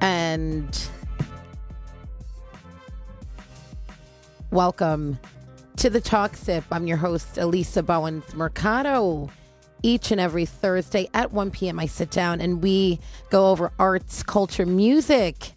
And welcome to the Talk Sip. I'm your host, Elisa Bowens Mercado. Each and every Thursday at 1 p.m. I sit down and we go over arts, culture, music,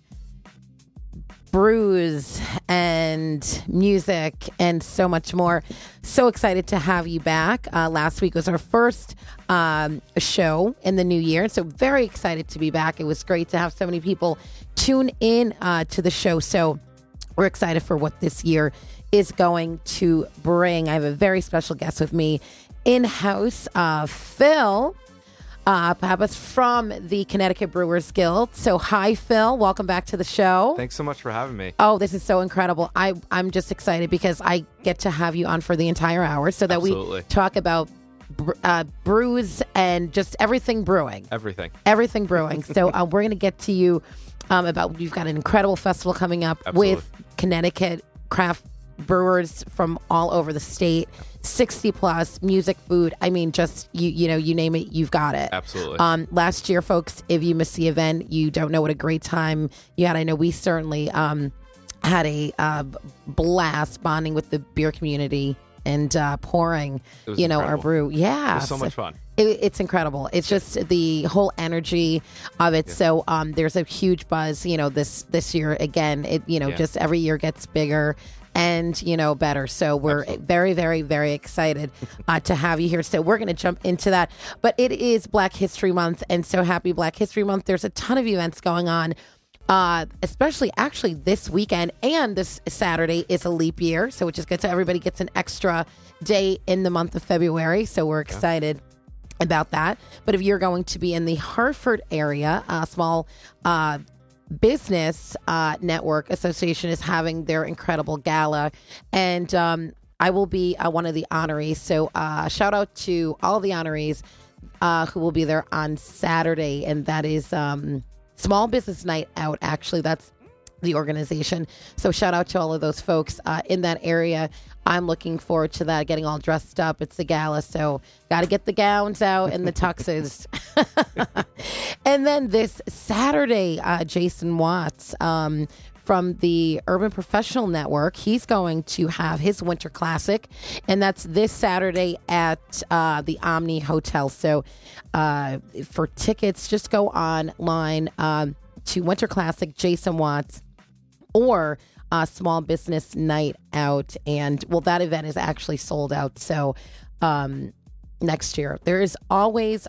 brews, and music, and so much more. So excited to have you back. Last week was our first show in the new year, so very excited to be back. It was great to have so many people tune in to the show. So we're excited for what this year is going to bring. I have a very special guest with me in-house, Phil Pappas from the Connecticut Brewers Guild. So hi, Phil. Welcome back to the show. Thanks so much for having me. Oh, this is so incredible. I'm just excited because I get to have you on for the entire hour so that Absolutely. we talk about brews and just everything brewing. Everything brewing. So we're going to get to you about, you've got an incredible festival coming up Absolutely. with Connecticut craft brewers from all over the state, 60 plus, music, food. I mean, just you know, you name it, you've got it. Absolutely. Last year, folks, if you missed the event, you don't know what a great time you had. I know we certainly had a blast bonding with the beer community and pouring, you know, our brew. Yeah, it was so much fun. It's incredible. It's just the whole energy of it. Yeah. So there's a huge buzz, you know, this year again. It, you know, just every year gets bigger and, you know, better. So we're Absolutely. Very, very, very excited to have you here. So we're going to jump into that. But it is Black History Month, and so happy Black History Month. There's a ton of events going on, especially actually this weekend, and this Saturday is a leap year, so which is good. So everybody gets an extra day in the month of February. So we're excited about that. But if you're going to be in the Hartford area, a small business network association is having their incredible gala, and I will be one of the honorees. So shout out to all the honorees who will be there on Saturday, and that is Small Business Night Out. Actually, that's the organization. So shout out to all of those folks in that area. I'm looking forward to that, getting all dressed up. It's the gala, so got to get the gowns out and the tuxes. And then this Saturday, Jason Watts from the Urban Professional Network, he's going to have his Winter Classic, and that's this Saturday at the Omni Hotel. So for tickets, just go online to Winter Classic, Jason Watts, or Small Business Night Out. And well, that event is actually sold out. So next year, there is always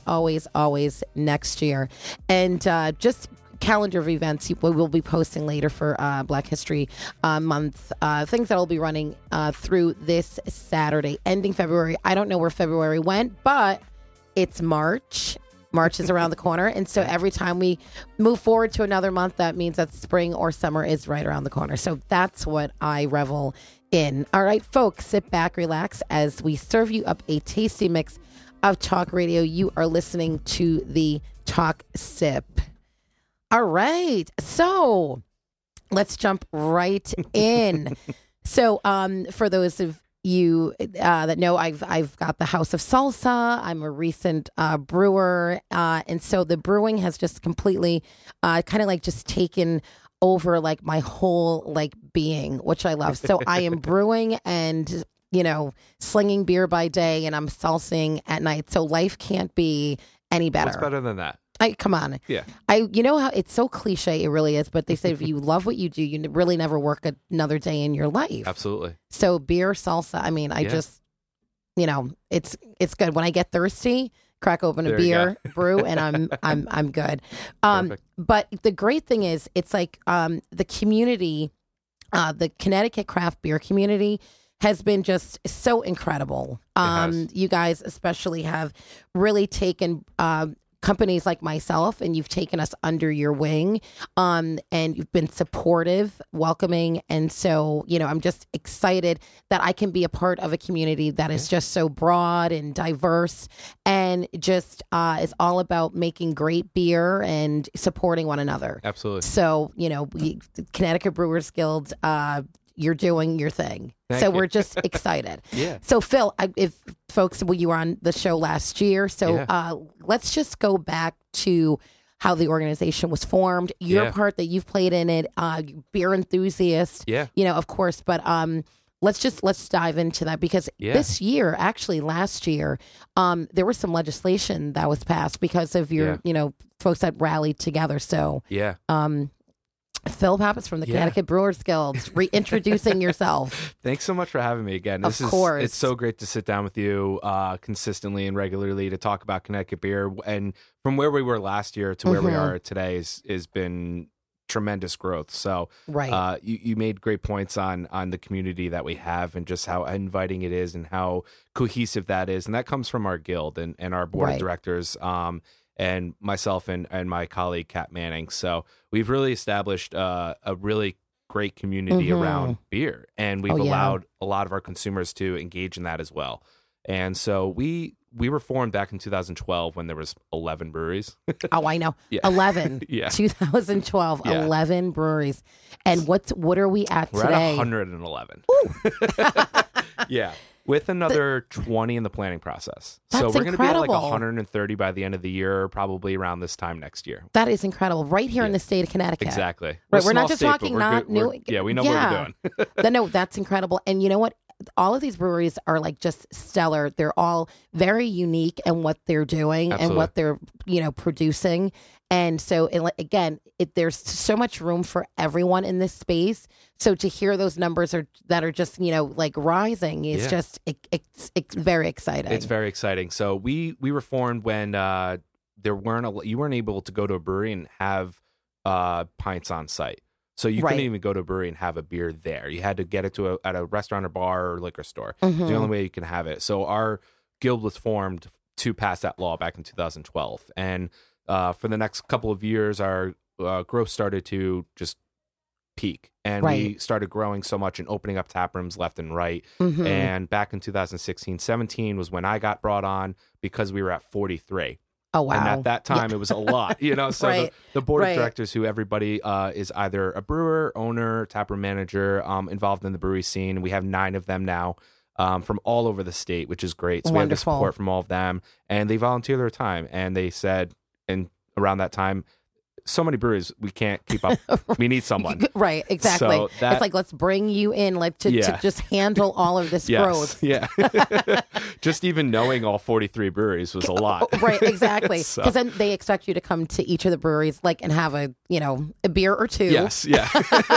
next year. And just calendar of events we'll be posting later for Black History Month, things that will be running through this Saturday, ending February. I don't know where February went, but it's March. March is around the corner. And so every time we move forward to another month, that means that spring or summer is right around the corner. So that's what I revel in. All right, folks, sit back, relax as we serve you up a tasty mix of talk radio. You are listening to the Talk Sip. All right. So let's jump right in. So for those of you that know, I've got the House of Salsa. I'm a recent brewer, and so the brewing has just completely kind of like just taken over like my whole like being, which I love. So I am brewing and, you know, slinging beer by day, and I'm salsing at night. So life can't be any better. What's better than that? Come on. Yeah. You know how it's so cliche, it really is, but they say if you love what you do, you really never work another day in your life. Absolutely. So beer, salsa, I mean, I just, you know, it's good. When I get thirsty, crack open a beer, brew, and I'm good. But the great thing is, it's like the community, the Connecticut craft beer community has been just so incredible. You guys especially have really taken companies like myself, and you've taken us under your wing, and you've been supportive, welcoming. And so, you know, I'm just excited that I can be a part of a community that is just so broad and diverse, and just is all about making great beer and supporting one another. Absolutely. So, you know, Connecticut Brewers Guild, you're doing your thing. So we're just excited. Yeah. So Phil, if folks, you were on the show last year, so let's just go back to how the organization was formed, your Yeah. part that you've played in it, beer enthusiast, Yeah. of course. But let's dive into that because Yeah. this year, actually last year, there was some legislation that was passed because of your, folks that rallied together. So, Yeah. Phil Pappas from the Yeah. Connecticut Brewers Guild, reintroducing yourself. Thanks so much for having me again. Of course. It's so great to sit down with you consistently and regularly to talk about Connecticut beer. And from where we were last year to where we are today has been tremendous growth. So Right. you made great points on the community that we have and just how inviting it is and how cohesive that is. And that comes from our guild and our board Right. of directors and myself and my colleague, Kat Manning. So we've really established a really great community around beer. And we've Oh, yeah. allowed a lot of our consumers to engage in that as well. And so we were formed back in 2012 when there was 11 breweries. Oh, I know. Yeah. 11. Yeah. 2012, Yeah. 11 breweries. And what are we at We're today? at 111. Yeah. With another 20 in the planning process. So That's we're going to be at like incredible. 130 by the end of the year, probably around this time next year. That is incredible. Right here in Yeah. the state of Connecticut. Exactly. Right, we're not small just state, but talking we're not good. We're- new. Yeah, we know what we're doing. No, that's incredible. And you know what? All of these breweries are like just stellar. They're all very unique in what they're doing and Absolutely. what they're, producing. And so, there's so much room for everyone in this space. So to hear those numbers that are just, like rising is Yeah. just, it's very exciting. It's very exciting. So we were formed when you weren't able to go to a brewery and have pints on site. So you Right. couldn't even go to a brewery and have a beer there. You had to get it at a restaurant or bar or liquor store. Mhm. It's the only way you can have it. So our guild was formed to pass that law back in 2012. And for the next couple of years, our growth started to just peak. And we Right. started growing so much and opening up tap rooms left and right. Mhm. And back in 2016-17 was when I got brought on because we were at 43. Oh, wow. And at that time, it was a lot, So Right. the board Right. of directors, who everybody is either a brewer, owner, taproom manager, involved in the brewery scene. We have 9 of them now from all over the state, which is great. So we have the Wonderful. support from all of them. And they volunteer their time. And they said, and around that time, so many breweries, we can't keep up. We need someone. Right, exactly. So that- it's like, let's bring you in to Yeah. just handle all of this growth. Yeah. Just even knowing all 43 breweries was a lot. Right, exactly. So- Because then they expect you to come to each of the breweries, and have a beer or two. Yes, yeah.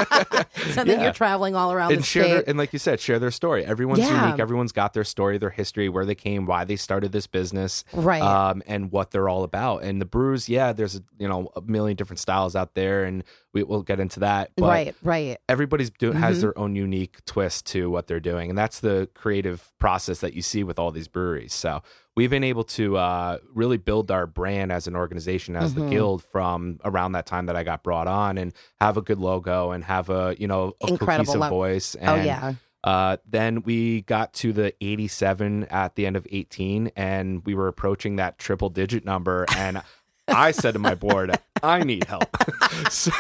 So then Yeah. you're traveling all around And the share state. and like you said, share their story. Everyone's Yeah. unique. Everyone's got their story, their history, where they came, why they started this business, Right. and what they're all about. And the brews, there's a million different styles out there, and we'll get into that. But Right. everybody's has their own unique twist to what they're doing, and that's the creative process that you see with all these breweries. So we've been able to really build our brand as an organization, as the guild, from around that time that I got brought on, and have a good logo and have a Incredible cohesive logo. voice. Oh, And, yeah. then we got to the 87 at the end of 18, and we were approaching that triple digit number, and I said to my board, I need help. So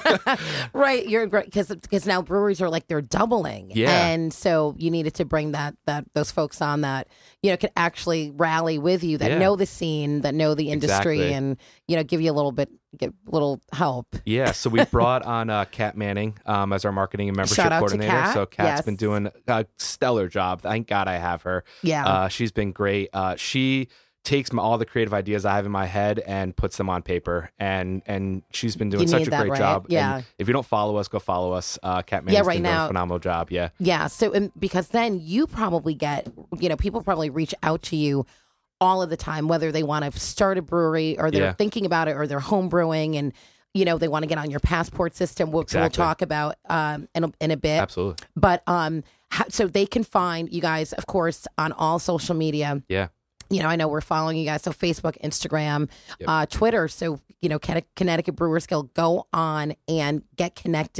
Right, you're great because now breweries are they're doubling, Yeah. and so you needed to bring those folks on that can actually rally with you, that Yeah. know the scene, that know the industry, Exactly. and give you a little help. yeah, so we brought on Kat Manning as our marketing and membership Shout out to coordinator. Kat. So Kat's Yes. been doing a stellar job. Thank God I have her. Yeah. She's been great. She takes all the creative ideas I have in my head and puts them on paper, and she's been doing You such need a that, great right? job. Yeah. And if you don't follow us, go follow us. Kat Manning's right been doing now- a phenomenal job. Yeah. Yeah. So, because then you probably get, people probably reach out to you all of the time, whether they want to start a brewery or they're Yeah. thinking about it or they're home brewing and, they want to get on your passport system, which we'll Exactly. talk about in a bit. Absolutely. But so they can find you guys, of course, on all social media. Yeah. I know we're following you guys. So Facebook, Instagram, Yep. Twitter. So, Connecticut Brewers Guild, go on and get connected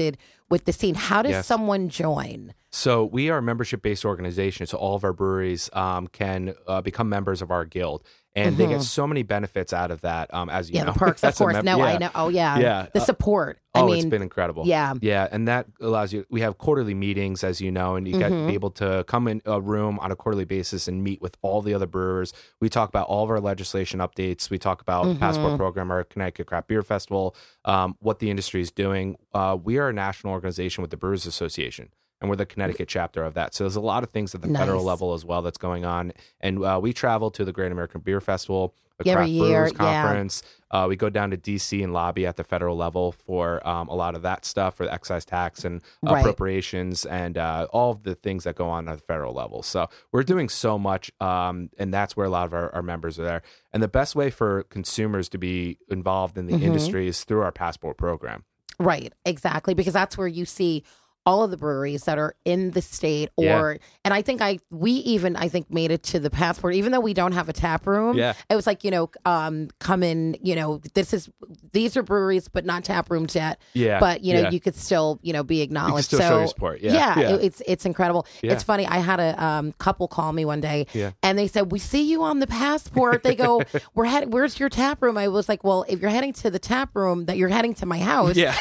with the scene. How does Yes. someone join? So we are a membership-based organization. So all of our breweries can become members of our guild, and they get so many benefits out of that. As you Yeah, know, the perks, of That's a course. No, yeah. I know. Oh, yeah. Yeah. The support. It's been incredible. yeah. Yeah. And that allows you, we have quarterly meetings, as you know, and you get to be able to come in a room on a quarterly basis and meet with all the other brewers. We talk about all of our legislation updates. We talk about the Passport Program, our Connecticut Craft Beer Festival, what the industry is doing. We are a national organization with the Brewers Association, and we're the Connecticut chapter of that. So there's a lot of things at the federal level as well that's going on. And we travel to the Great American Beer Festival, the Every Craft year, Brewers Conference. We go down to D.C. and lobby at the federal level for a lot of that stuff, for the excise tax and appropriations and all of the things that go on at the federal level. So we're doing so much, and that's where a lot of our members are there. And the best way for consumers to be involved in the industry is through our Passport Program. Right, exactly, because that's where you see all of the breweries that are in the state, or and I think we made it to the Passport, even though we don't have a tap room. Yeah. It was like, come in, these are breweries but not tap rooms yet. Yeah. But you could still, be acknowledged. You can still show your support. Yeah. It's incredible. Yeah. It's funny. I had a couple call me one day, Yeah. and they said, "We see you on the Passport." They go, "Where's your tap room?" I was like, "Well, if you're heading to the tap room, that you're heading to my house." Yeah.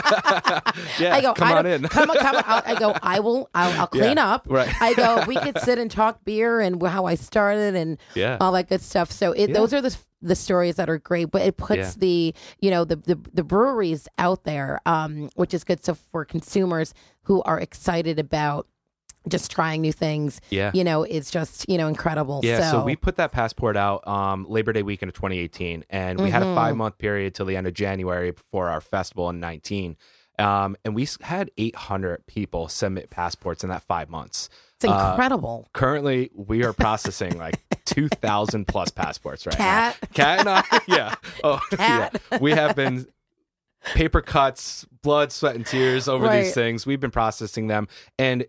Yeah. I go, come on in. Come on. I go, I'll clean up. Right. I go, we could sit and talk beer and how I started and all that good stuff. So those are the stories that are great, but it puts the breweries out there, which is good. So for consumers who are excited about just trying new things, it's just, incredible. Yeah, so we put that Passport out Labor Day weekend of 2018, and we had a 5-month period till the end of January before our festival in 19. And we had 800 people submit passports in that 5 months. It's incredible. Currently, we are processing like 2,000 plus passports right now. Cat and I, yeah. Oh, Cat. yeah. We have been paper cuts, blood, sweat, and tears over these things. We've been processing them, and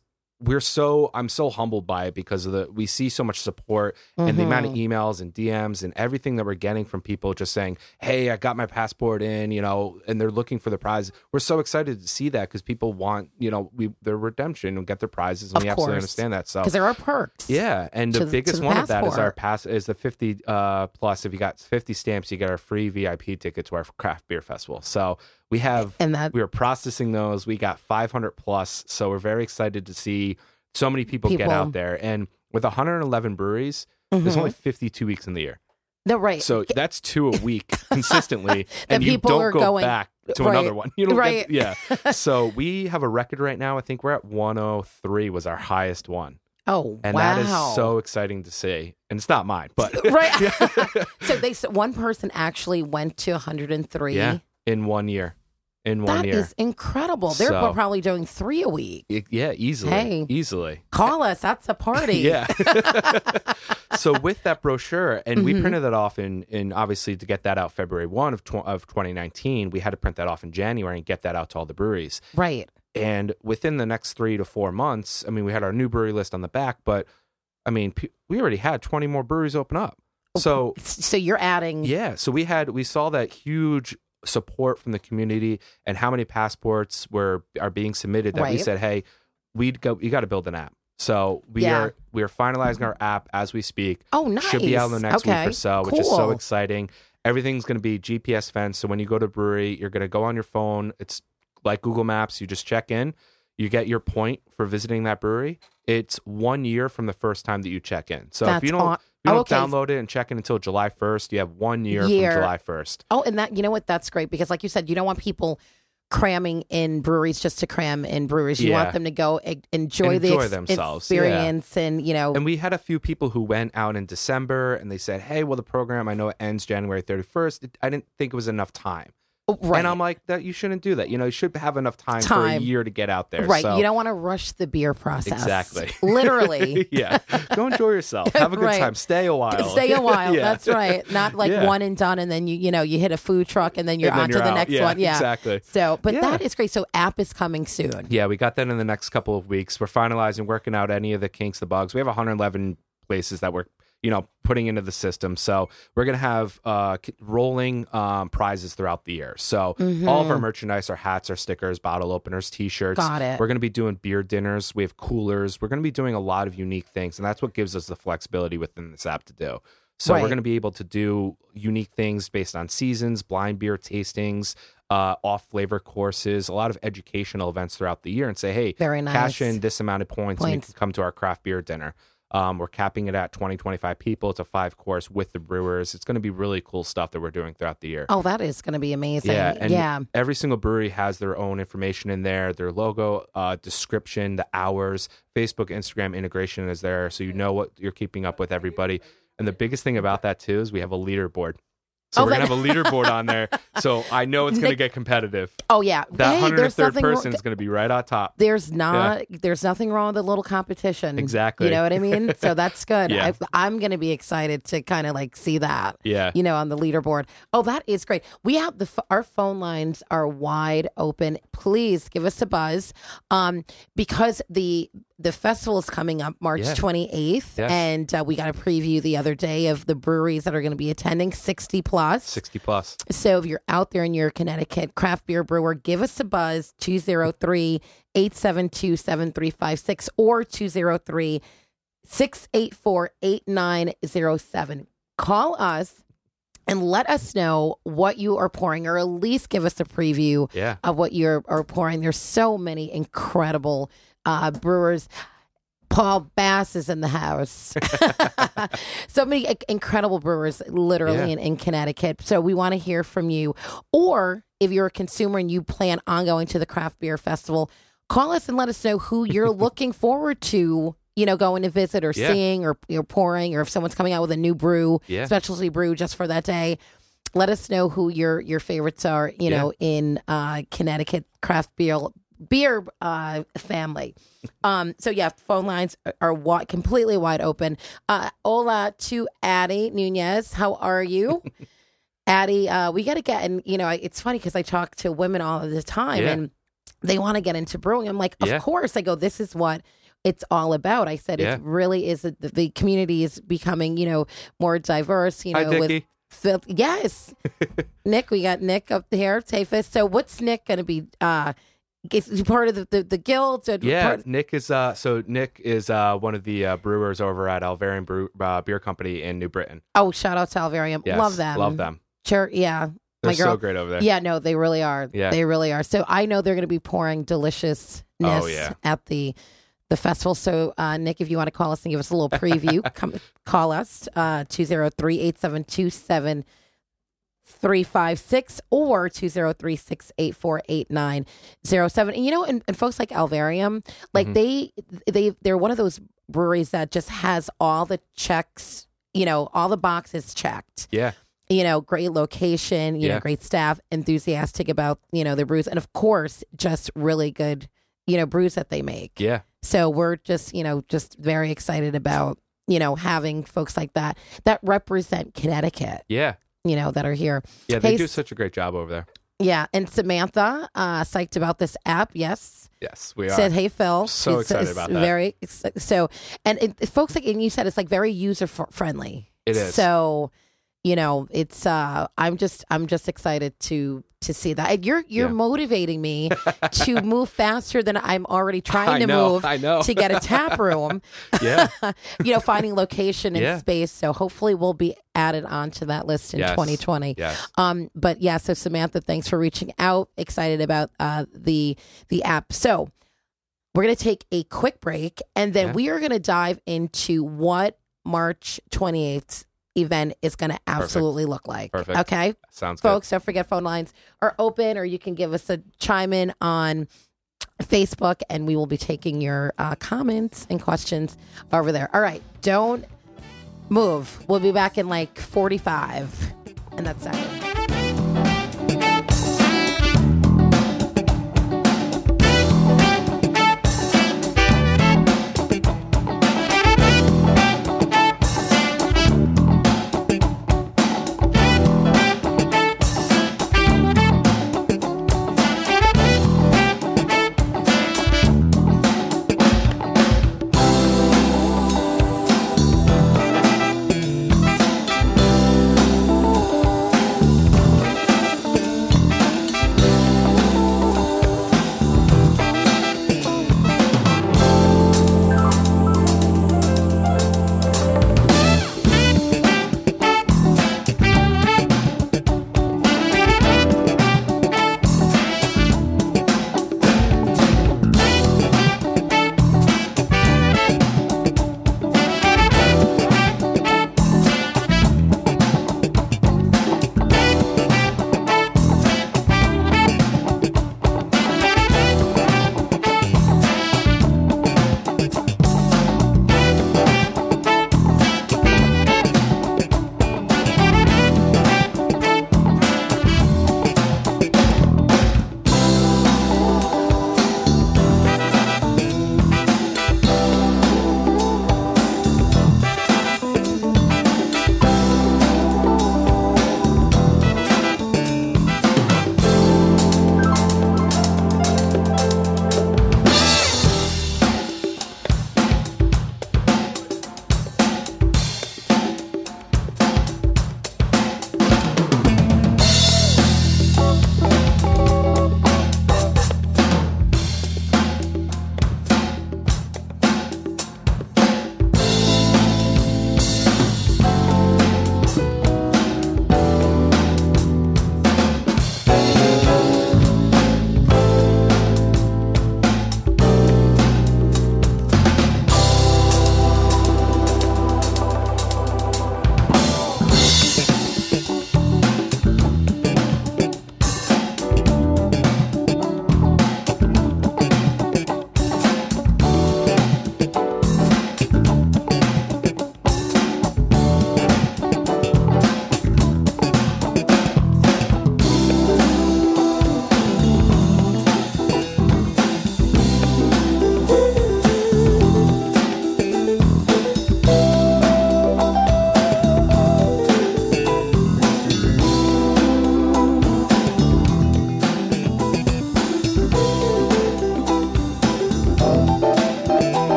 I'm so humbled by it because we see so much support and the amount of emails and DMs and everything that we're getting from people just saying, "Hey, I got my passport in," and they're looking for the prize. We're so excited to see that because people want, their redemption and get their prizes, and we absolutely understand that. So because there are perks. Yeah, and the biggest one of that is the 50 plus. If you got 50 stamps, you get our free VIP ticket to our craft beer festival. So we were processing those. We got 500 plus. So we're very excited to see so many people get out there. And with 111 breweries, there's only 52 weeks in the year. Right. So that's 2 a week consistently. And you people don't are go going, back to another one. You don't Right. So we have a record right now. I think we're at 103 was our highest one. Oh, and that is so exciting to see. And it's not mine, but right. So one person actually went to 103. Yeah. In 1 year. That is incredible. They're probably doing 3 a week. Easily. Hey, easily. Call us. That's a party. Yeah. So with that brochure, and we printed that off in obviously to get that out February 1 of 2019, we had to print that off in January and get that out to all the breweries. Right. And within the next 3 to 4 months, we had our new brewery list on the back, but we already had 20 more breweries open up. So you're adding. Yeah. So we saw that huge support from the community and how many passports are being submitted that we said, hey, you got to build an app. So we are finalizing our app as we speak. Oh, nice. Should be out in the next week or so, which is so exciting. Everything's going to be GPS fenced. So when you go to a brewery, you're going to go on your phone. It's like Google Maps. You just check in. You get your point for visiting that brewery. It's 1 year from the first time that you check in. So if you don't download it and check in until July 1st, you have 1 year from July 1st. Oh, and that, that's great because like you said, you don't want people cramming in breweries just to cram in breweries. You want them to go enjoy themselves, experience. Yeah. And, And we had a few people who went out in December and they said, hey, well, the program, I know it ends January 31st. I didn't think it was enough time. Right. And I'm like, that you shouldn't do that. You should have enough time for a year to get out there. Right. So, you don't want to rush the beer process. Exactly. Literally. Yeah. Go enjoy yourself. Have a good time. Stay a while. Stay a while. Yeah. That's right. Not like one and done and then you hit a food truck and then you're on to the next one. Yeah. Exactly. So, but that is great. So app is coming soon. Yeah. We got that in the next couple of weeks. We're finalizing, working out any of the kinks, the bugs. We have 111 places that we're putting into the system. So we're going to have rolling prizes throughout the year. So all of our merchandise, our hats, our stickers, bottle openers, T-shirts. Got it. We're going to be doing beer dinners. We have coolers. We're going to be doing a lot of unique things, and that's what gives us the flexibility within this app to do. So we're going to be able to do unique things based on seasons, blind beer tastings, off-flavor courses, a lot of educational events throughout the year, and say, hey, very nice. Cash in this amount of points and you can come to our craft beer dinner. We're capping it at 25 people. It's a 5-course with the brewers. It's going to be really cool stuff that we're doing throughout the year. Oh, that is going to be amazing. Yeah, and every single brewery has their own information in there, their logo, description, the hours, Facebook, Instagram integration is there, so you know what you're keeping up with everybody. And the biggest thing about that, too, is we have a leaderboard. So we're going to have a leaderboard on there. So I know it's going to get competitive. Oh, yeah. That 103rd person is going to be right on top. There's nothing wrong with a little competition. Exactly. You know what I mean? So that's good. Yeah. I'm going to be excited to kind of like see that, yeah. On the leaderboard. Oh, that is great. We have our phone lines are wide open. Please give us a buzz because the festival is coming up March 28th, and we got a preview the other day of the breweries that are going to be attending, 60 plus. 60 plus. So if you're out there and you're a Connecticut craft beer brewer, give us a buzz, 203-872-7356 or 203-684-8907. Call us and let us know what you are pouring, or at least give us a preview of what you are pouring. There's so many incredible brewers. Paul Bass is in the house. So many incredible brewers literally in Connecticut. So we want to hear from you. Or if you're a consumer and you plan on going to the craft beer festival, call us and let us know who you're looking forward to, going to visit or seeing or pouring, or if someone's coming out with a new brew, specialty brew just for that day. Let us know who your favorites are, in Connecticut craft beer family. So phone lines are completely wide open. Hola to Addie Nunez. How are you? Addie, we got to get, and it's funny because I talk to women all of the time and they want to get into brewing. I'm like, of course. I go, this is what it's all about. I said, it really is, the community is becoming, more diverse, Hi, Dickie. Yes. Nick, we got Nick up there. So what's Nick going to be, is he part of the guild? Nick is one of the brewers over at Alvarium Beer Company in New Britain. Oh, shout out to Alvarium. Yes, love them. Sure, yeah. They're so great over there. Yeah, no, they really are. Yeah. They really are. So I know they're going to be pouring deliciousness at the festival. So Nick, if you want to call us and give us a little preview, come call us 203-872-7356 or 203-684-8907. And folks like Alvarium, like they're one of those breweries that just has all the checks, all the boxes checked. Yeah. Great location, great staff, enthusiastic about, their brews, and of course, just really good, brews that they make. Yeah. So we're just, just very excited about, having folks like that represent Connecticut. Yeah. That are here. Yeah, they do such a great job over there. Yeah, and Samantha, psyched about this app. Yes. Yes, we are. Said, hey, Phil. So excited about that. Very, so, and folks, like, and you said, it's like very user friendly. It is. So, it's, I'm just excited to see that. You're motivating me to move faster than I'm already trying to move to get a tap room. Yeah. Finding location and space. So hopefully we'll be added onto that list in 2020. Yes. But yeah, so Samantha, thanks for reaching out. Excited about the app. So we're going to take a quick break, and then we are going to dive into what March 28th event is going to absolutely look like. Perfect. Okay? Sounds Folks, don't forget phone lines are open, or you can give us a chime in on Facebook, and we will be taking your comments and questions over there. All right. Don't move. We'll be back in like 45. And that's it.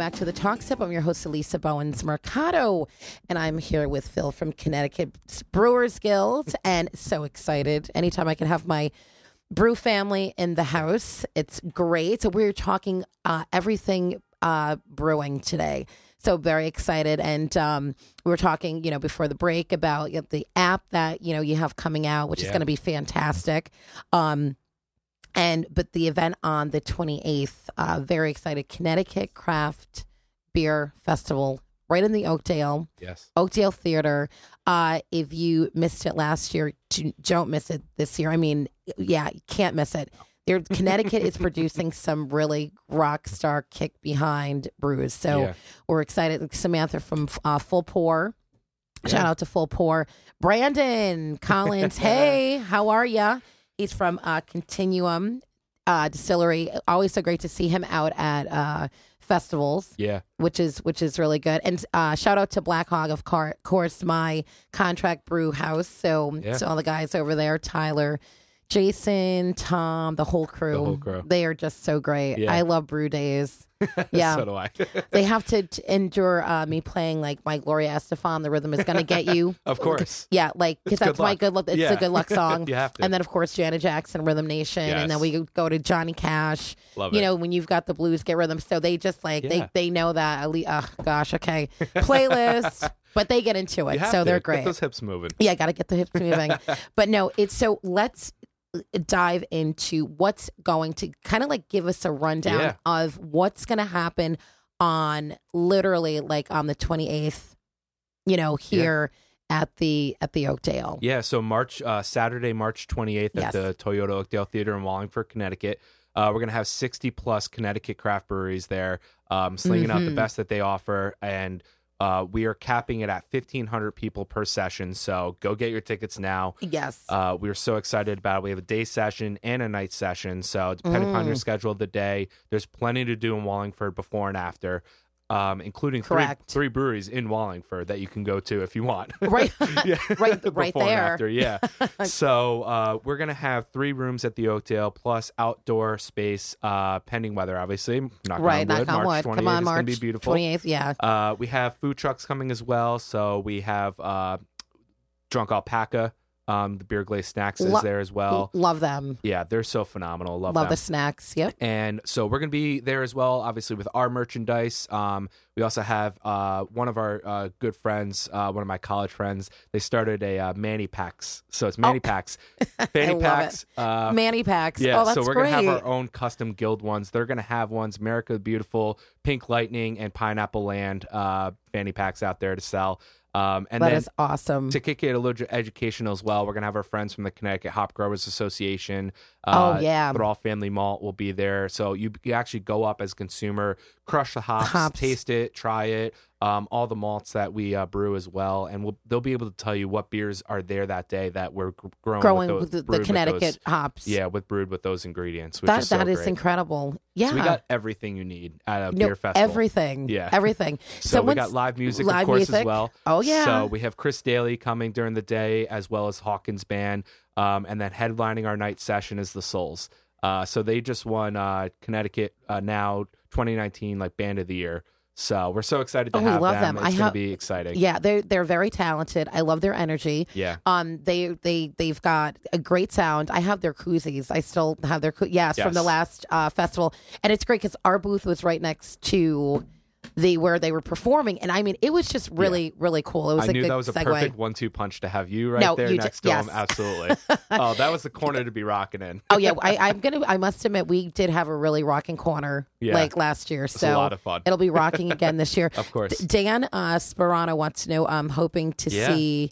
back to the Talk Sip. I'm your host, Elisa Bowens Mercado, and I'm here with Phil from Connecticut Brewers Guild, and so excited. Anytime I can have my brew family in the house, it's great. So we're talking everything brewing today. So very excited. And we were talking, before the break about the app that, you have coming out, which is going to be fantastic. But the event on the 28th, very excited. Connecticut Craft Beer Festival, right in the Oakdale. Yes. Oakdale Theater. If you missed it last year, don't miss it this year. I mean, you can't miss it. Connecticut is producing some really rock star kick behind brews. So we're excited. Samantha from Full Pour. Shout out to Full Pour. Brandon Collins. Hey, how are ya? He's from Continuum Distillery. Always so great to see him out at festivals. Yeah, which is really good. And shout out to Black Hog, of course, my contract brew house. So all the guys over there, Tyler, Jason, Tom, the whole crew. They are just so great. Yeah. I love brew days. Yeah. So do I. They have to endure me playing like my Gloria Estefan, The Rhythm Is Gonna Get You. Of course. Yeah, because that's my good luck. It's a good luck song. You have to. And then, of course, Janet Jackson, Rhythm Nation. Yes. And then we go to Johnny Cash. Love it. When you've got the blues, get rhythm. So they just they know that. Okay. Playlist. But they get into it. So they're great. Get those hips moving. Yeah, got to get the hips moving. But no, let's dive into what's going to kind of give us a rundown of what's going to happen on literally on the 28th, here at the Oakdale. Yeah. So Saturday, March 28th at the Toyota Oakdale Theater in Wallingford, Connecticut. We're going to have 60 plus Connecticut craft breweries there, slinging out the best that they offer. And we are capping it at 1,500 people per session, so go get your tickets now. Yes. We're so excited about it. We have a day session and a night session, so depending upon your schedule of the day, there's plenty to do in Wallingford before and after. Including three breweries in Wallingford that you can go to if you want. Right, right Before there. And after, yeah. So we're gonna have 3 rooms at the Oakdale plus outdoor space, pending weather, obviously. Knock on wood. March 28th. Come on, is March gonna be beautiful. 28th, yeah. We have food trucks coming as well. So we have Drunk Alpaca. The beer glazed snacks is there as well. Love them. Yeah, they're so phenomenal. Love them. the snacks. Yep. And so we're going to be there as well, obviously, with our merchandise. We also have one of our good friends, one of my college friends. They started a Manny Packs. So it's Manny Packs. Fanny Packs. Manny Packs. Yeah, that's so we're great. going to have our own custom guild ones. They're going to have ones, America the Beautiful, Pink Lightning, and Pineapple Land Fanny Packs out there to sell. And that is awesome. To kick it a little educational as well, we're going to have our friends from the Connecticut Hop Growers Association. Thrall Family Malt will be there. So you actually go up as a consumer, crush the hops, taste it, try it, all the malts that we brew as well. And they'll be able to tell you what beers are there that day that we're growing with the Connecticut hops. Yeah, brewed with those ingredients, which is so that is great. incredible. Yeah. So we got everything you need at a beer festival. Everything. Yeah. Everything. So we got live music, of course, as well. Oh, yeah. So we have Chris Daly coming during the day, as well as Hawkins Band. And then headlining our night session is the Souls. So they just won Connecticut Now 2019 Band of the Year. So we're so excited to have them. It's going to be exciting. Yeah, they're very talented. I love their energy. Yeah. They've got a great sound. I have their koozies. I still have their yes, from the last festival, and it's great because our booth was right next to where they were performing, and I mean, it was just really cool. It was I knew good that was a segue. Perfect 1-2 punch to have you there next to them. Absolutely. Oh, that was the corner to be rocking in. Oh yeah, I must admit we did have a really rocking corner last year. So a lot of fun. It'll be rocking again this year. Of course. Dan Sperano wants to know. I'm hoping to see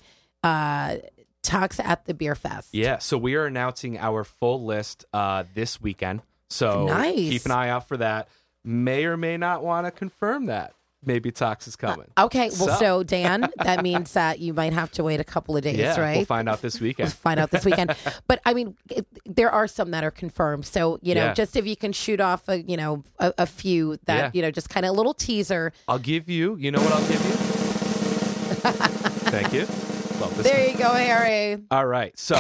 Talks at the Beer Fest. Yeah, so we are announcing our full list this weekend. So keep an eye out for that. May or may not want to confirm that. Maybe Talks is coming. Okay, well, so Dan, that means that you might have to wait a couple of days, right? We'll find out this weekend. But I mean, there are some that are confirmed. So, just if you can shoot off a few that, just kind of a little teaser. I'll give you, you know what I'll give you? Thank you. There you go, Harry. All right. So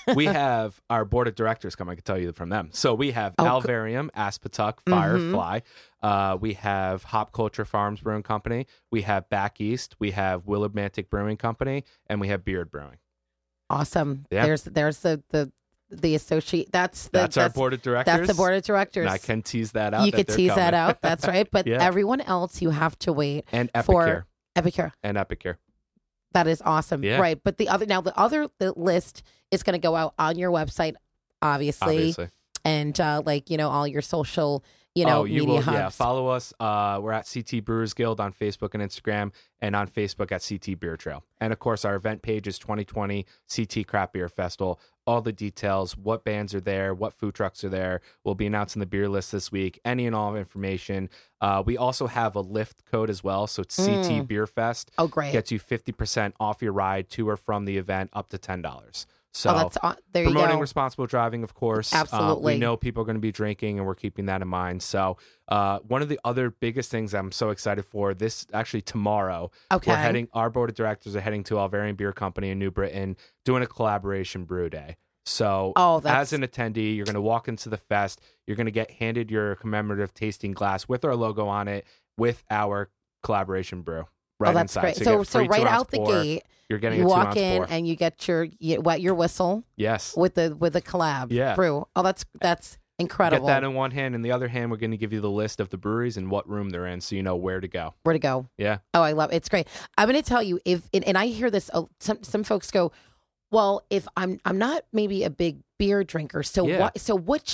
we have our board of directors come. I can tell you from them. So we have Oh, Alvarium, Aspetuck, Firefly. We have Hop Culture Farms Brewing Company. We have Back East. We have Willimantic Brewing Company, and we have Beard Brewing. Awesome. Yeah. There's the associate. That's our board of directors. That's the board of directors. And I can tease that out. You could tease that out. That's right. But Yeah. everyone else, you have to wait And Epicure. for Epicure. And Epicure. That is awesome. Yeah. Right. But the list is going to go out on your website, obviously. And all your social, media hubs. Yeah, follow us. We're at CT Brewers Guild on Facebook and Instagram, and on Facebook at CT Beer Trail. And of course, our event page is 2020 CT Craft Beer Festival. All the details, what bands are there, what food trucks are there. We'll be announcing the beer list this week. Any and all information. We also have a lift code as well, so it's CT Beer Fest. Oh, great! Gets you 50% off your ride to or from the event, up to $10. So there you go. promoting responsible driving, of course. Absolutely. We know people are going to be drinking, and we're keeping that in mind. So one of the other biggest things I'm so excited for, this actually tomorrow, Okay. our board of directors are heading to Alvarian Beer Company in New Britain, doing a collaboration brew day. So as an attendee, you're going to walk into the fest. You're going to get handed your commemorative tasting glass with our logo on it, with our collaboration brew right that's inside. great. So, you So get free right 2-ounce out the pour. gate, You're getting you a walk 2-ounce in pour. and you get you wet your whistle Yes. with the collab brew. Oh, that's incredible. Get that in one hand. In the other hand, we're going to give you the list of the breweries and what room they're in, so you know where to go. Where to go? Yeah. Oh, I love it. It's great. I'm going to tell you and I hear this. Some folks go, well, if I'm not maybe a big beer drinker, so what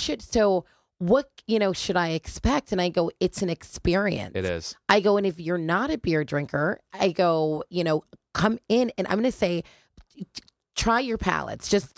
should I expect? And I go, it's an experience. It is. I go, and if you're not a beer drinker, I go, come in, and I'm going to say, try your palates. Just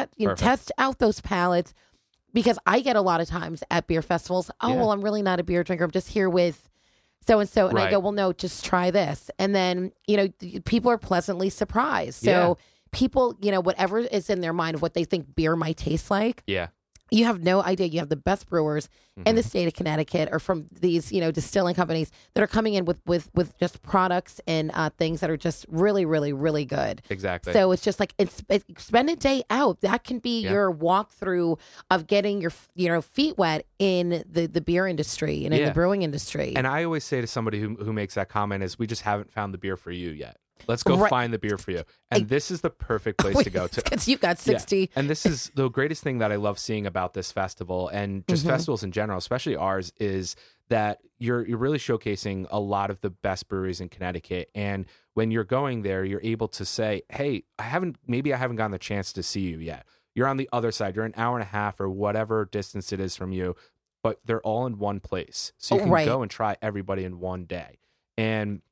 test out those palates, because I get a lot of times at beer festivals, well, I'm really not a beer drinker. I'm just here with so-and-so. And I go, well, no, just try this. And then, people are pleasantly surprised. So people, whatever is in their mind of what they think beer might taste like. Yeah. You have no idea. You have the best brewers in the state of Connecticut, or from these, distilling companies that are coming in with just products and things that are just really, really, really good. Exactly. So it's just like spend a day out. That can be your walkthrough of getting your feet wet in the beer industry and in the brewing industry. And I always say to somebody who makes that comment is, we just haven't found the beer for you yet. Let's go find the beer for you. And this is the perfect place to go to. Because you've got 60. Yeah. And this is the greatest thing that I love seeing about this festival, and just festivals in general, especially ours, is that you're really showcasing a lot of the best breweries in Connecticut. And when you're going there, you're able to say, hey, I haven't gotten the chance to see you yet. You're on the other side. You're an hour and a half or whatever distance it is from you, but they're all in one place. So you can go and try everybody in one day. And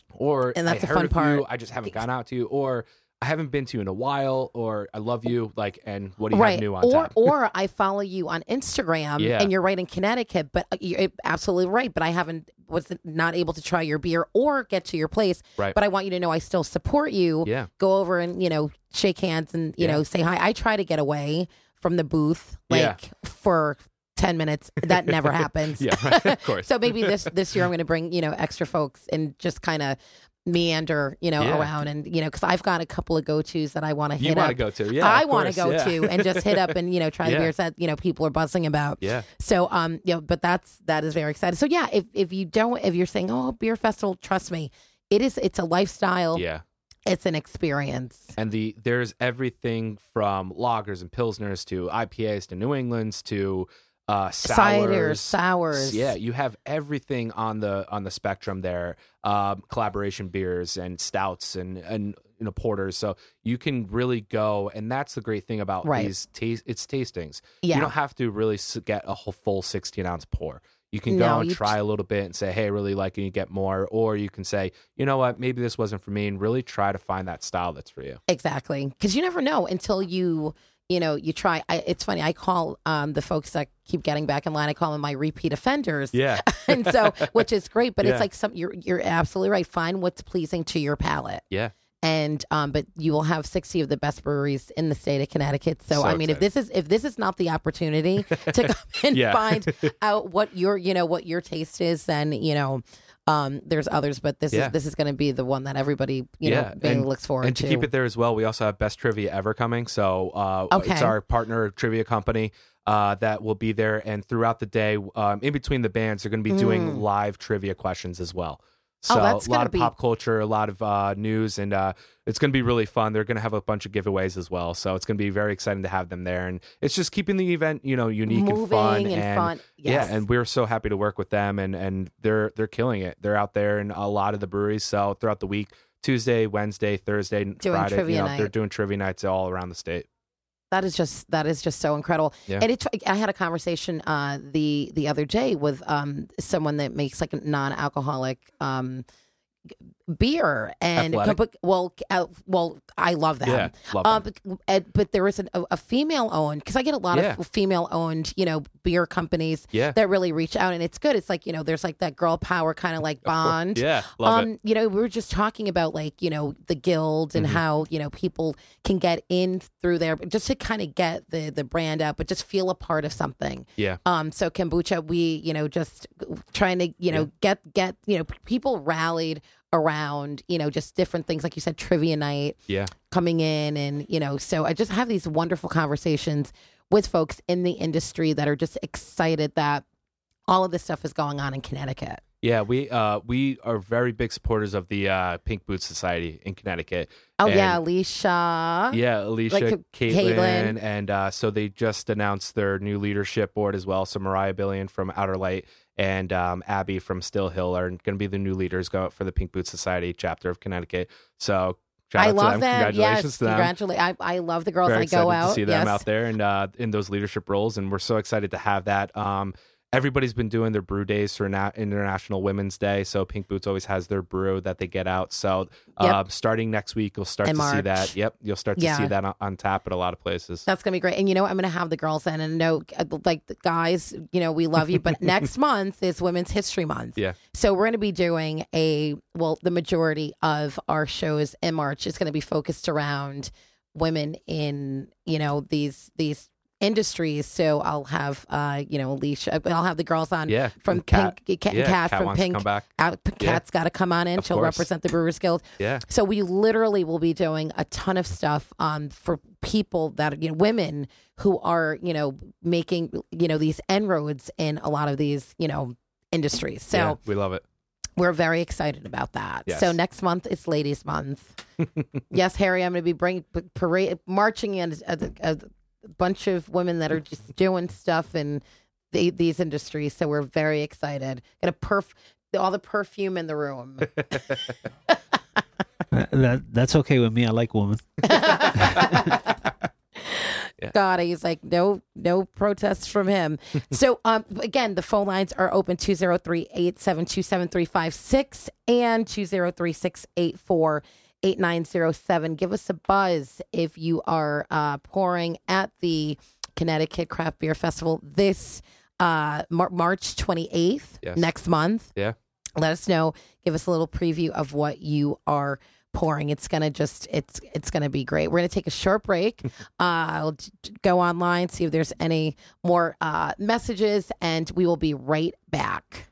that's I the heard fun of part. you, I just haven't gone out to you, or I haven't been to you in a while, or I love you, and what do you have new on tap? Or I follow you on Instagram, and you're right in Connecticut, but you're absolutely right. But I was not able to try your beer or get to your place. Right. But I want you to know I still support you. Yeah. Go over and shake hands and say hi. I try to get away from the booth for 10 minutes. That never happens. Yeah, right, of course. So maybe this year I'm going to bring, extra folks and just kind of meander, around, and, because I've got a couple of go-tos that I want to hit up. You want to go to, yeah. I want to go to and just hit up and, try the beers that, people are buzzing about. Yeah. So, but that is very exciting. So yeah, if you're saying, oh, beer festival, trust me, it's a lifestyle. Yeah. It's an experience. And there's everything from lagers and pilsners to IPAs to New Englands to ciders, sours. Yeah, you have everything on the spectrum there. Collaboration beers and stouts and porters. So you can really go, and that's the great thing about these it's tastings. Yeah. You don't have to really get a whole full 16-ounce pour. You can go and try a little bit and say, hey, I really like it, and you get more. Or you can say, you know what, maybe this wasn't for me, and really try to find that style that's for you. Exactly. Because you never know until you try. It's funny. I call the folks that keep getting back in line, I call them my repeat offenders. Yeah. And so, which is great, but it's like you're absolutely right. Find what's pleasing to your palate. Yeah. And but you will have 60 of the best breweries in the state of Connecticut. So I mean, excited. if this is not the opportunity to come and find out what your taste is, then There's others, but this is going to be the one that everybody really looks forward to. And to keep it there as well, we also have Best Trivia Ever coming. So it's our partner trivia company that will be there, and throughout the day, in between the bands, they're going to be doing live trivia questions as well. So a lot of pop culture, a lot of news, and it's going to be really fun. They're going to have a bunch of giveaways as well, so it's going to be very exciting to have them there. And it's just keeping the event, unique and fun. Yes. Yeah, and we're so happy to work with them, and they're killing it. They're out there in a lot of the breweries. So throughout the week, Tuesday, Wednesday, Thursday, Friday, they're doing trivia nights all around the state. That is just so incredible. Yeah. And I had a conversation the other day with someone that makes like a non-alcoholic beer, and I love them. Yeah, love them. But there is a female owned, because I get a lot of female owned beer companies that really reach out, and it's good. It's like there's like that girl power kind of like bond. Yeah, love it. We were just talking about like the guild and how people can get in through there just to kind of get the brand out, but just feel a part of something. Yeah. So kombucha, we just trying to get people rallied around just different things, like you said, trivia night coming in, and so I just have these wonderful conversations with folks in the industry that are just excited that all of this stuff is going on in Connecticut. Yeah, we are very big supporters of the Pink Boots Society in Connecticut. Oh, and Alicia. Yeah, Alicia, Caitlin. And so they just announced their new leadership board as well. So Mariah Billion from Outer Light and Abby from Still Hill are going to be the new leaders for the Pink Boots Society chapter of Connecticut. So shout out to them. Congratulations to them. I love the girls. Very I go out to see them out there and in those leadership roles, and we're so excited to have that. Everybody's been doing their brew days for International Women's Day, so Pink Boots always has their brew that they get out. So starting next week, you'll start to see that. Yep, you'll start to see that on tap at a lot of places. That's going to be great. And I'm going to have the girls in, and like the guys, we love you, but next month is Women's History Month. Yeah. So we're going to be doing the majority of our shows in March is going to be focused around women in, these industries. So I'll have Alicia, I'll have the girls on from Kat. Pink Kat from Pink. Come back. Kat's got to come on in. She'll represent the Brewers Guild. Yeah. So we literally will be doing a ton of stuff for people that women who are making these inroads in a lot of these industries. So we love it. We're very excited about that. Yes. So next month is Ladies Month. Yes, Harry, I'm going to be marching in a bunch of women that are just doing stuff in these industries. So we're very excited. Got all the perfume in the room. That's okay with me. I like women. God, he's like, no protests from him. So again, the phone lines are open 203-872-7356 and 203-684-8907. Give us a buzz if you are pouring at the Connecticut Craft Beer Festival this March 28th, next month. Yeah. Let us know. Give us a little preview of what you are pouring. It's gonna it's gonna be great. We're gonna take a short break. I'll go online, see if there's any more messages, and we will be right back.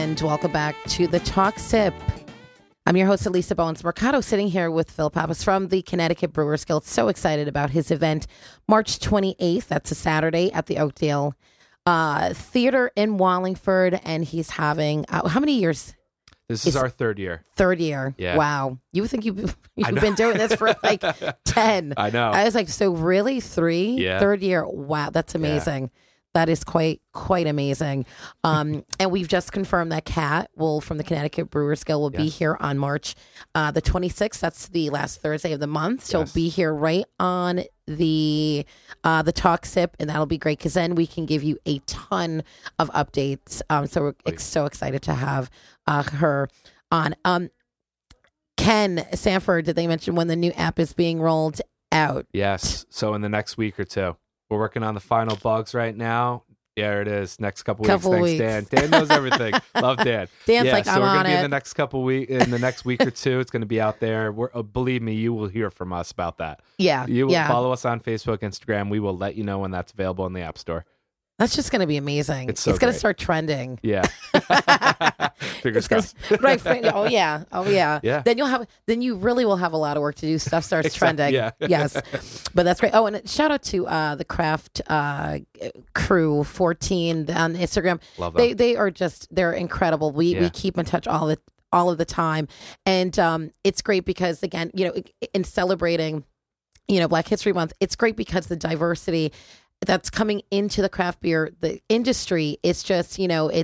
and welcome back to the Talk Sip. I'm your host, Elisa Bones Mercado, sitting here with Phil Pappas from the Connecticut Brewers Guild. So excited about his event, March 28th. That's a Saturday at the Oakdale Theater in Wallingford, and he's having how many years? This is our third year. Third year. Yeah. Wow. You would think you've been doing this for like 10. I know. I was like, so really 3? Yeah. Third year. Wow. That's amazing. That is quite amazing. And we've just confirmed that Kat from the Connecticut Brewers Guild will be here on March the 26th. That's the last Thursday of the month. So be here right on the Talk Sip, and that'll be great because then we can give you a ton of updates. So we're so excited to have her on. Ken Sanford, did they mention when the new app is being rolled out? Yes. So in the next week or two. We're working on the final bugs right now. There it is. Next couple weeks. Thanks, Dan. Dan knows everything. Love Dan. Dan's like, so I'm we're on gonna be it. in the next couple in the next week or two. It's going to be out there. Believe me, you will hear from us about that. Yeah. You will follow us on Facebook, Instagram. We will let you know when that's available in the App Store. That's just going to be amazing. It's going to start trending. Yeah. Fingers crossed. Right. Oh yeah. Yeah. Then you really will have a lot of work to do. Stuff starts trending. Yeah. Yes. But that's great. Oh, and shout out to the Craft Crew 14 on Instagram. Love them. They're incredible. We keep in touch all of the time. And it's great because again, in celebrating, Black History Month, it's great because the diversity that's coming into the craft beer, the industry, it's just,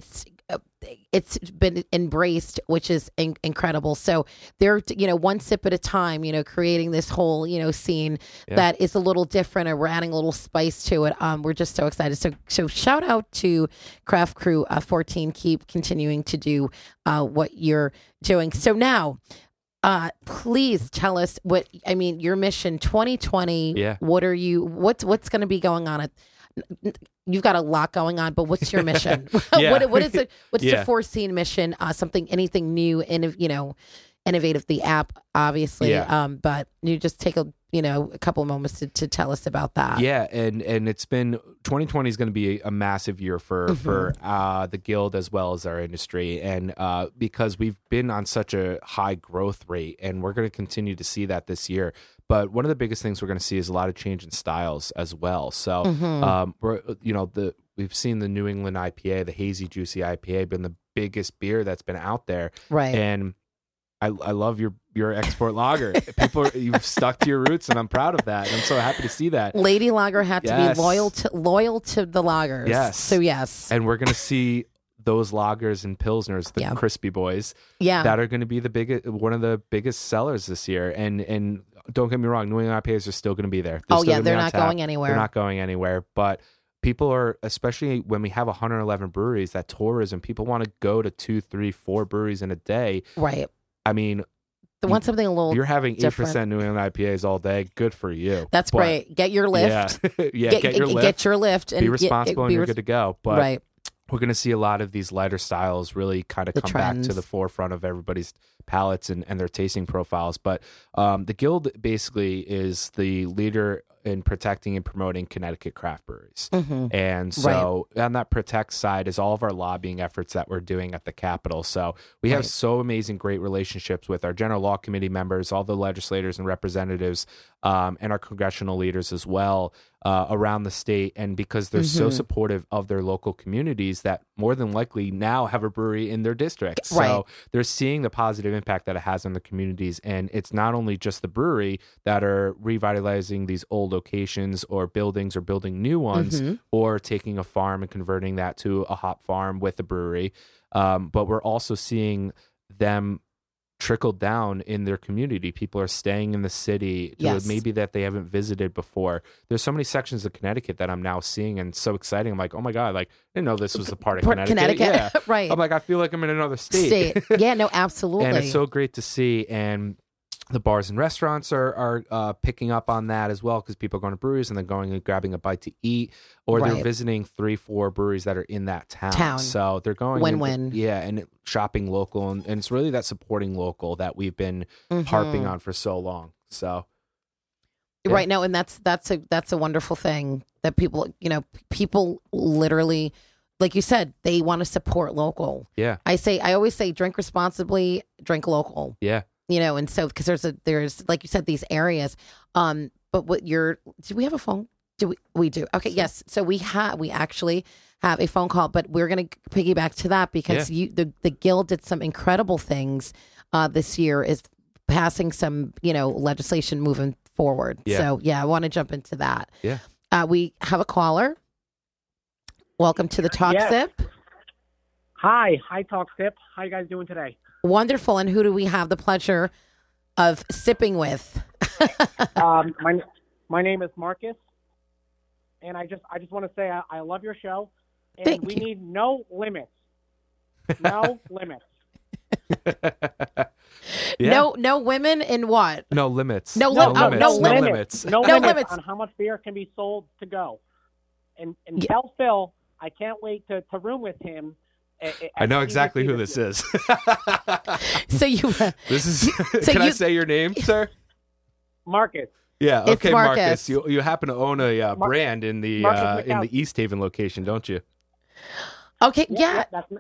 it's been embraced, which is incredible. So they're, one sip at a time, creating this whole, scene that is a little different, or we're adding a little spice to it. We're just so excited. So shout out to Craft Crew 14. Keep continuing to do what you're doing. So now, please tell us your mission 2020. Yeah. What's going to be going on? You've got a lot going on, but what's your mission? Yeah. What is it? What's your foreseen mission? Anything new, innovative, the app, obviously. Yeah. But you just take a couple of moments to tell us about that. Yeah, and it's been 2020 is going to be a massive year for the guild as well as our industry, and because we've been on such a high growth rate, and we're going to continue to see that this year. But one of the biggest things we're going to see is a lot of change in styles as well. So we've seen the New England IPA, the hazy juicy IPA, been the biggest beer that's been out there, right? And I love your export lager. You've stuck to your roots, and I'm proud of that. I'm so happy to see that. Lady Lager had to be loyal to the lagers. Yes. So yes. And we're going to see those lagers and pilsners, the crispy boys, that are going to be one of the biggest sellers this year. And don't get me wrong, New England IPAs are still going to be there. They're not going anywhere. They're not going anywhere. But people are, especially when we have 111 breweries, that tourism, people want to go to 2, 3, 4 breweries in a day. Right. I mean, they want something a little. You're having 8% different. New England IPAs all day. Good for you. That's great. Get your lift. Get your lift. Get your lift. And be responsible, and you're good to go. But we're going to see a lot of these lighter styles really kind of come back to the forefront of everybody's palates and their tasting profiles. But the Guild basically is the leader in protecting and promoting Connecticut craft breweries. And so on that protect side is all of our lobbying efforts that we're doing at the Capitol. So we have so amazing, great relationships with our general law committee members, all the legislators and representatives, and our congressional leaders as well around the state. And because they're so supportive of their local communities that more than likely now have a brewery in their district. So they're seeing the positive impact that it has on the communities. And it's not only just the brewery that are revitalizing these old locations or buildings or building new ones or taking a farm and converting that to a hop farm with a brewery. But we're also seeing them trickle down in their community. People are staying in the city to maybe that they haven't visited before. There's so many sections of Connecticut that I'm now seeing, and so exciting. I'm like, oh my God, like I didn't know this was a part of Connecticut. Yeah. Right. I'm like, I feel like I'm in another state. Yeah, no, absolutely. And it's so great to see. And the bars and restaurants are picking up on that as well, because people are going to breweries and then going and grabbing a bite to eat, or they're visiting 3-4 breweries that are in that town. So they're going win-win. And shopping local, and it's really that supporting local that we've been harping on for so long. So right now, and that's a wonderful thing that people literally like you said, they want to support local. Yeah. I always say, drink responsibly, drink local. Yeah. And so because there's like you said, these areas. But do we have a phone? We do. Okay. Yes. So we actually have a phone call, but we're going to piggyback to that because the Guild did some incredible things this year, is passing some, legislation moving forward. Yeah. So I want to jump into that. Yeah. We have a caller. Welcome to the Talk Sip. Hi, Talk Sip. How you guys doing today? Wonderful. And who do we have the pleasure of sipping with? My name is Marcus, and I just want to say I love your show, and Thank we you. need no limits. No limits. Yeah. No women in what? No limits. No no lim- oh, limits. no No limits. limits. No No limits limits. on how much beer can be sold to go. And Yeah. tell Phil I can't wait to room with him. I know exactly who this is. So you, This is. So Can I you- say your name, sir? Marcus. Yeah. It's Okay, Marcus. Marcus. You happen to own a brand in the Marcus in the McCown. East Haven location, don't you? okay, yeah, That's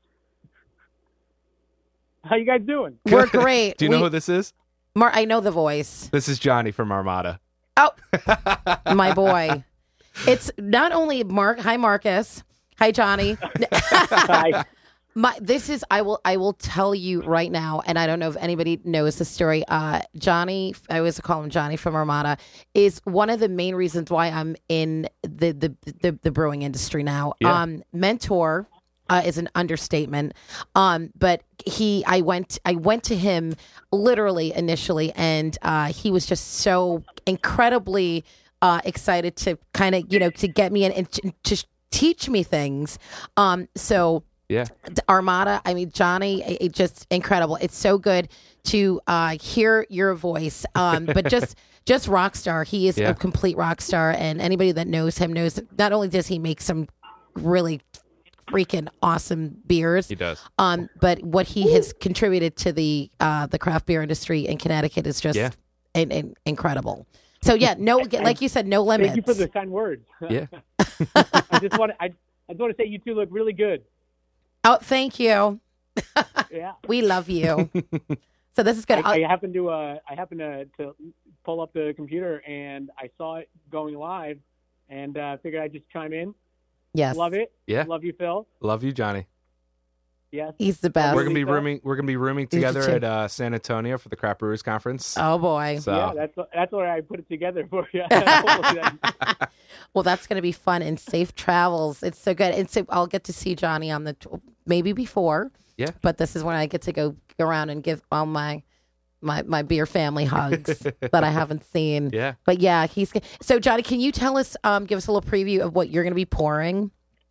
how you guys doing? we're great. Do you know who this is? I know the voice. This is Johnny from Armada. Oh, my boy. It's not only Mark. Hi, Marcus. Hi, Johnny. Hi. I will tell you right now, and I don't know if anybody knows the story. Johnny, I always call him Johnny from Armada, is one of the main reasons why I'm in the brewing industry now. Yeah. Mentor is an understatement. But I went to him literally initially, and he was just so incredibly excited to kind of to get me in and to teach me things. So. Yeah. Armada, I mean, Johnny, it just incredible. It's so good to hear your voice. But just rock star. He is a complete rock star, and anybody that knows him knows that not only does he make some really freaking awesome beers, He does. but what he has contributed to the craft beer industry in Connecticut is just incredible. So like you said, no limits. Thank you for the kind words. Yeah. I just want to say you two look really good. Oh, thank you. Yeah. We love you. So this is good. I happened to pull up the computer and I saw it going live, and figured I'd just chime in. Yes. Love it. Yeah. Love you, Phil. Love you, Johnny. Yes. He's the best. We're gonna be Lisa? rooming. We're gonna be rooming You together too. at San Antonio for the Craft Brewers Conference. Oh boy. So Yeah, that's where I put it together for you. Well, that's going to be fun and safe travels. It's so good. And so I'll get to see Johnny on maybe before. Yeah. But this is when I get to go around and give all my beer family hugs that I haven't seen. Yeah. But so Johnny, can you tell us, give us a little preview of what you're going to be pouring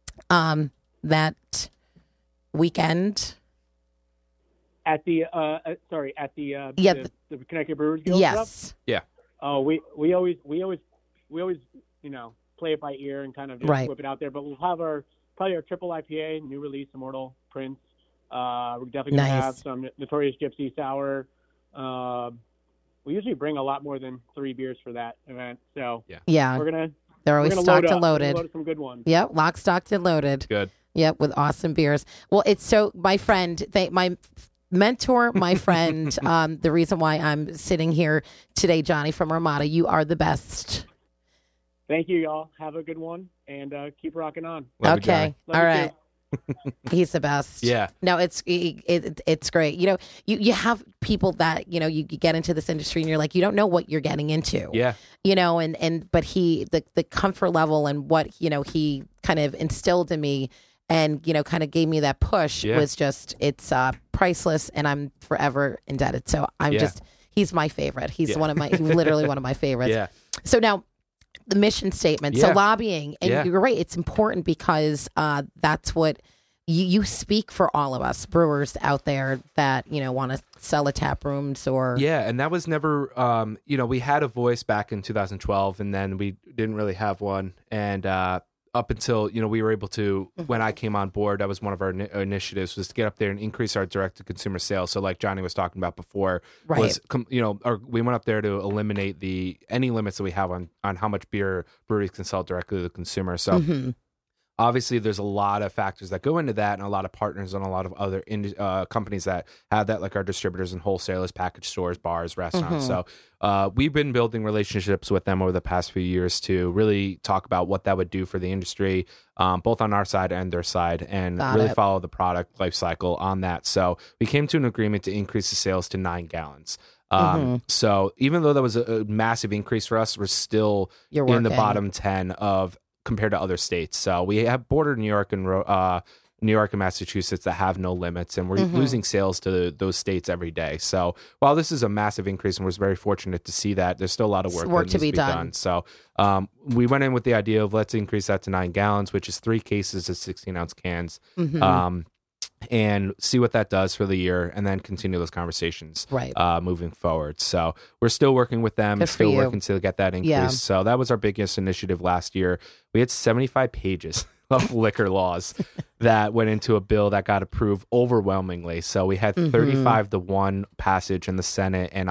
that weekend? At the the Connecticut Brewers Guild stuff? Yes. Oh, we always play it by ear and kind of just Right. whip it out there. But we'll have probably our triple IPA, new release, Immortal Prince. We're definitely gonna Nice. have some Notorious Gypsy Sour. We usually bring a lot more than 3 beers for that event, so Yeah. we're gonna They're always load stocked up. and We're loaded. gonna load some good ones. Yep. Lock, stocked, and loaded. Good. Yep, with awesome beers. Well, it's so my friend, my mentor, my friend. The reason why I'm sitting here today, Johnny from Armada, you are the best. Thank you, y'all. Have a good one, and keep rocking on. Love you, Johnny. Okay, Love all you right. He's the best. Yeah. No, it's great. You have people that you get into this industry and you're like, you don't know what you're getting into. Yeah. But the comfort level and what he kind of instilled in me and kind of gave me that push was just it's priceless, and I'm forever indebted. So he's my favorite. He's he's literally one of my favorites. Yeah. So now the mission statement. So Yeah. lobbying, and Yeah. you're right. It's important because that's what you speak for all of us brewers out there that want to sell a tap rooms or Yeah, and that was never, we had a voice back in 2012, and then we didn't really have one. And up until, we were able to, when I came on board, that was one of our initiatives, was to get up there and increase our direct-to-consumer sales. So like Johnny was talking about before, Right. we went up there to eliminate any limits that we have on how much beer breweries can sell directly to the consumer. So obviously there's a lot of factors that go into that, and a lot of partners and a lot of other companies that have that, like our distributors and wholesalers, package stores, bars, restaurants. So we've been building relationships with them over the past few years to really talk about what that would do for the industry, both on our side and their side, and really follow the product life cycle on that. So we came to an agreement to increase the sales to 9 gallons. So even though that was a massive increase for us, we're still in the bottom 10 of compared to other states. So we have bordered New York and Massachusetts that have no limits, and we're losing sales to those states every day. So while this is a massive increase, and we're very fortunate to see that, there's still a lot of work to be done. So we went in with the idea of let's increase that to 9 gallons, which is 3 cases of 16-ounce cans. And see what that does for the year, and then continue those conversations moving forward. So we're still working with them, still working to get that increase. Yeah. So that was our biggest initiative last year. We had 75 pages of liquor laws that went into a bill that got approved overwhelmingly. So we had 35-1 passage in the Senate and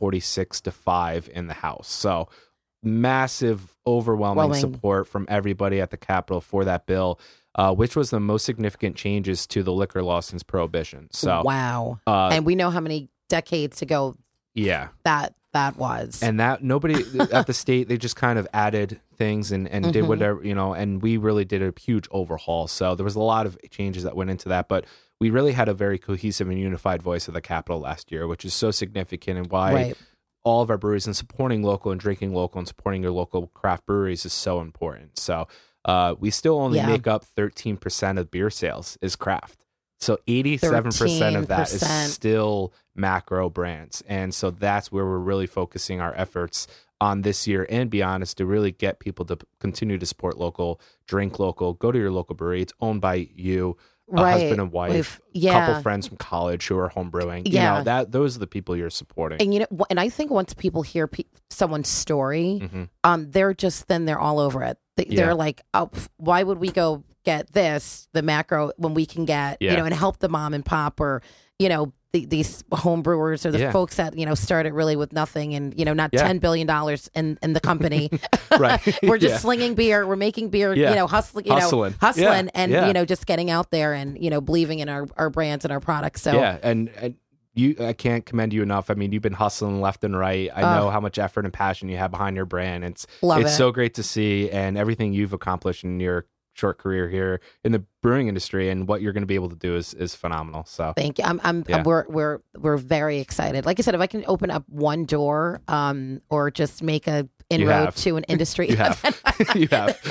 146-5 in the House. So massive, overwhelming support from everybody at the Capitol for that bill. Which was the most significant changes to the liquor law since Prohibition. So and we know how many decades ago that was. And that nobody at the state, they just kind of added things and did whatever, and we really did a huge overhaul. So there was a lot of changes that went into that, but we really had a very cohesive and unified voice of the Capitol last year, which is so significant, and why all of our breweries and supporting local and drinking local and supporting your local craft breweries is so important. So we still only make up 13% of beer sales is craft. So 87% of that is still macro brands. And so that's where we're really focusing our efforts on this year and beyond, is to really get people to continue to support local, drink local, go to your local brewery. It's owned by you, a husband and wife, couple friends from college who are home brewing. Those are the people you're supporting. And and I think once people hear someone's story, they're all over it. They're like, oh, why would we go get the macro, when we can get, and help the mom and pop, or, these home brewers, or the folks that, started really with nothing, and, not $10 billion in the company. We're just slinging beer. We're making beer, hustling, and, just getting out there and, believing in our brands and our products. So, and I can't commend you enough. I mean, you've been hustling left and right. I know how much effort and passion you have behind your brand. It's so great to see, and everything you've accomplished in your short career here in the brewing industry, and what you're going to be able to do is phenomenal. So thank you. We're very excited. Like I said, if I can open up one door, or just make a inroad to an industry. You have.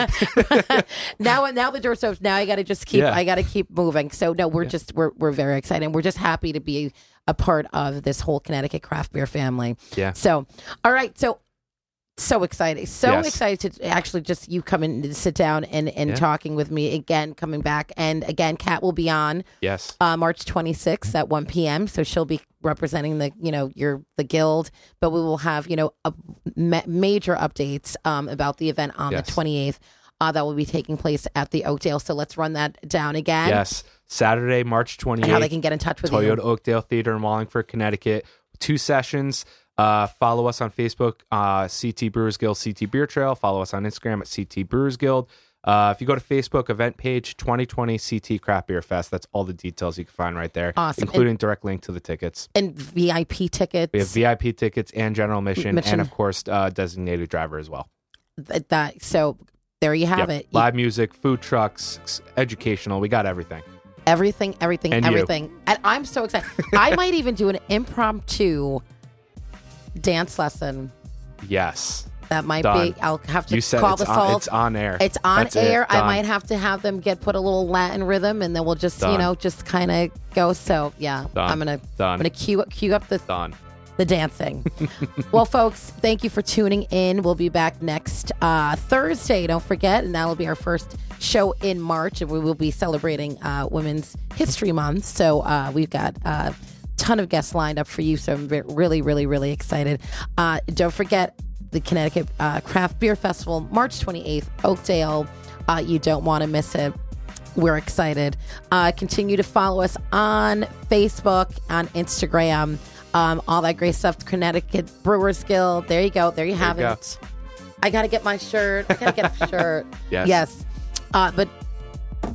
Now the door's open. Now I got to just keep. I got to keep moving. So no, we're very excited. And we're just happy to be a part of this whole Connecticut craft beer family. Yeah. So, all right. So excited. Excited to actually just you come in and sit down and talking with me again, coming back. And again, Kat will be on March 26th at 1 p.m. So she'll be representing the guild, but we will have, major updates about the event on the 28th that will be taking place at the Oakdale. So let's run that down again. Yes. Saturday, March 28th. And how they can get in touch with Toyota Oakdale Theater in Wallingford, Connecticut. 2 sessions. Follow us on Facebook, CT Brewers Guild, CT Beer Trail. Follow us on Instagram at CT Brewers Guild. If you go to Facebook event page, 2020 CT Craft Beer Fest, that's all the details you can find right there, including direct link to the tickets. And VIP tickets. We have VIP tickets and general admission, and of course, designated driver as well. So there you have it. Live music, food trucks, educational. We got everything. Everything. And I'm so excited. I might even do an impromptu dance lesson. Yes. That might be. I'll have to call the Salt. It's on air. It's on air. I might have to have them put a little Latin rhythm, and then we'll just just kind of go. So I'm gonna cue up the dancing. Well, folks, thank you for tuning in. We'll be back next Thursday. Don't forget, and that'll be our first show in March, and we will be celebrating Women's History Month. So we've got a ton of guests lined up for you. So I'm really, really, really excited. Don't forget the Connecticut Craft Beer Festival, March 28th, Oakdale. You don't want to miss it. We're excited. Continue to follow us on Facebook, on Instagram, all that great stuff. Connecticut Brewers Guild. There you go. There you have it. I got to get my shirt. I got to get a shirt. Yes. But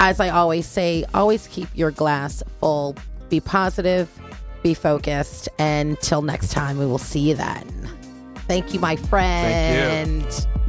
as I always say, always keep your glass full. Be positive, be focused, and till next time, we will see you then. Thank you, my friend. Thank you.